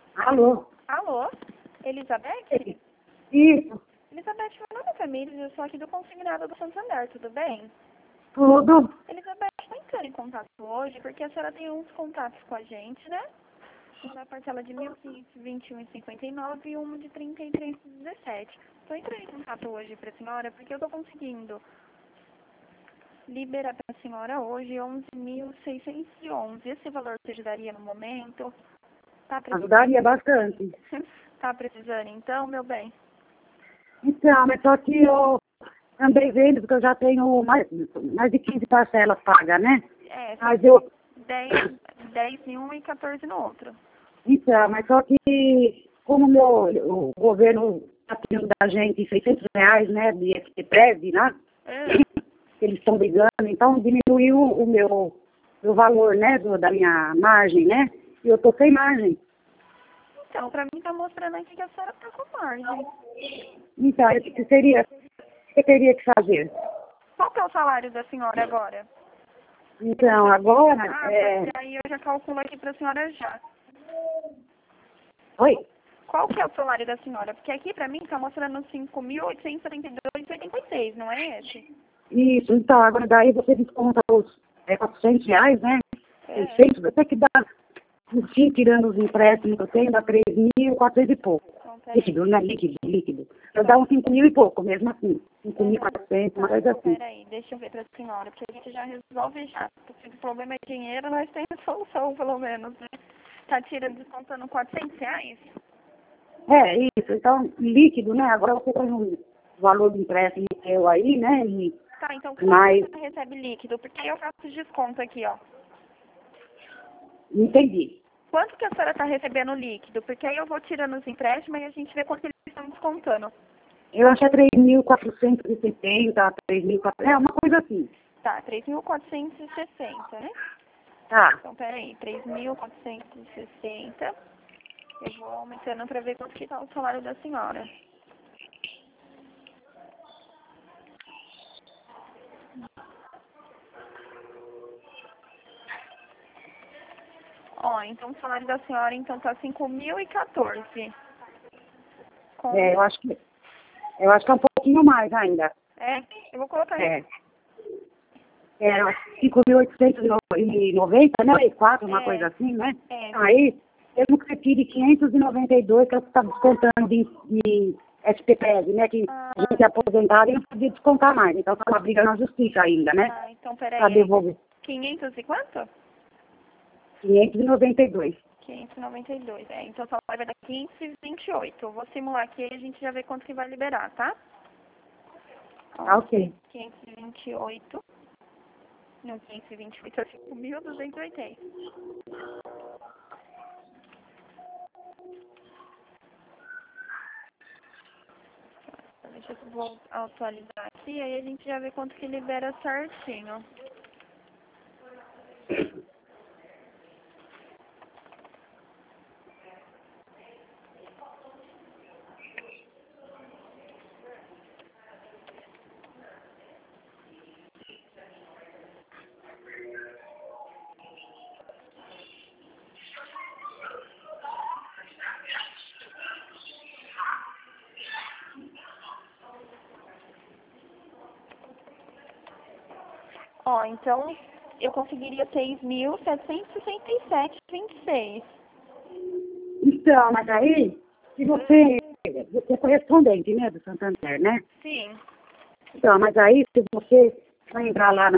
Alô? Alô? Elizabeth? Isso, Elizabeth, meu nome é Família, eu sou aqui do Consignado do Santander, tudo bem? tudo. Elizabeth, estou entrando em contato hoje porque a senhora tem uns contatos com a gente, né? Uma parcela de 1.521,59 e uma de 33,17. Estou entrando em contato hoje para a senhora porque eu estou conseguindo liberar para a senhora hoje 11.611. Esse valor que você daria no momento? Tá precisando? Ajudaria bastante. Tá precisando então, meu bem? Então, mas só que eu andei vendo, porque eu já tenho mais de 15 parcelas pagas, né? É, são Mas eu, 10 em um e 14 no outro. então, mas só que como o governo está tirando da gente R$ 600, né, de FTPREV, né? É. Eles estão brigando, então diminuiu o meu valor, né, da minha margem, né? E eu tô sem margem. Então, pra mim tá mostrando aqui que a senhora tá com margem. Então, o que você teria que fazer? Qual que é o salário da senhora agora? Então, agora, Porque aí eu já calculo aqui pra senhora já. oi? Qual que é o salário da senhora? Porque aqui pra mim tá mostrando 5.872,86, não é esse? Isso, então, agora daí você desconta os R$ 400, né? É. 600, até que dá, no fim, tirando os empréstimos que eu tenho, dá 3.400 e pouco. Então, peraí. Líquido, né? Líquido. Eu dá uns 5.000 e pouco, mesmo assim. 5.400, uma coisa assim. Peraí, deixa eu ver pra senhora, porque a gente já resolve já. Porque se o problema é dinheiro, nós temos solução, pelo menos, né? Tá tirando, descontando R$ 400? É, isso. Então, líquido, né? Agora você tem um valor do empréstimo seu aí, né? Tá, então quanto Mas, você recebe líquido? Porque aí eu faço desconto aqui, ó. não entendi. Quanto que a senhora tá recebendo líquido? Porque aí eu vou tirando os empréstimos e a gente vê quanto eles estão descontando. Eu acho que é 3.470, 3.400, é uma coisa assim. Tá, 3.460, né? Tá. Então, peraí, 3.460. Eu vou aumentando pra ver quanto que tá o salário da senhora. Ó, então o salário da senhora então tá 5.014. Com... É, eu acho que é um pouquinho mais ainda. É, eu vou colocar aí. É. É 5.890, né? E 4, uma coisa assim, né? É. Aí, mesmo que você tire 592, que é o que está descontando de SPPS, né? Que a gente é aposentado e não podia descontar mais. Então, tá uma briga na justiça ainda, né? Ah, então Para peraí. devolver. 500 e quanto? 592. 592. É, então o salário vai dar 528. Eu vou simular aqui e a gente já vê quanto que vai liberar, tá? Tá, ok. 528. Não, 528 é 5.280. Deixa eu vou atualizar aqui, aí a gente já vê quanto que libera certinho. Ó, então eu conseguiria 6.767,26. Então, mas aí, se você é correspondente, né? Do Santander, né? Sim. Então, mas aí, se você vai entrar lá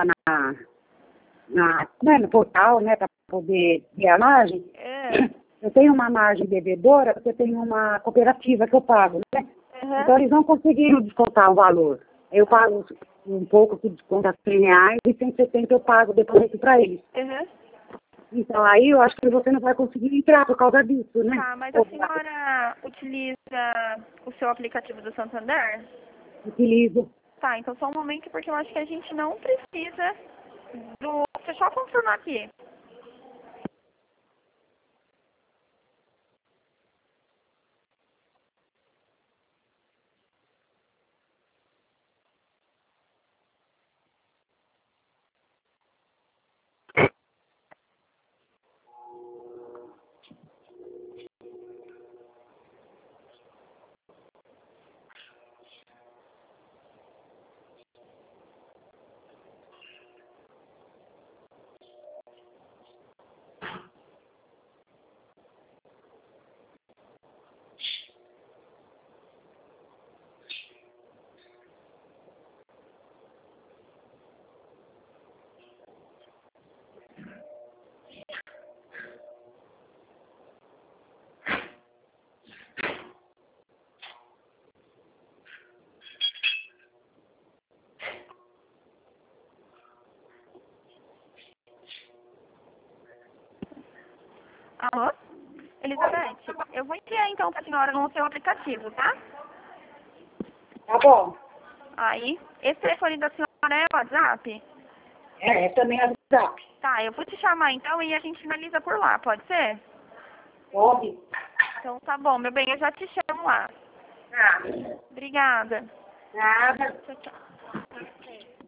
né, no portal, né, para poder ver a margem, É. eu tenho uma margem devedora, porque eu tenho uma cooperativa que eu pago, né? Uhum. Então eles não conseguiram descontar o valor. Eu pago um pouco que desconta R$ 100 e 170 eu pago depois para eles. Uhum. Então aí eu acho que você não vai conseguir entrar por causa disso, né? Tá, mas a senhora utiliza o seu aplicativo do Santander? Utilizo. Tá, então só um momento, porque eu acho que a gente não precisa do... Deixa eu só confirmar aqui. Alô? Elizabeth, eu vou enviar então pra senhora no seu aplicativo, tá? Tá bom. Aí, esse telefone da senhora é o WhatsApp? Também é WhatsApp. Tá, eu vou te chamar então e a gente finaliza por lá, pode ser? Pode. Então tá bom, meu bem, eu já te chamo lá. Tá. Obrigada. Nada. Tchau, tchau.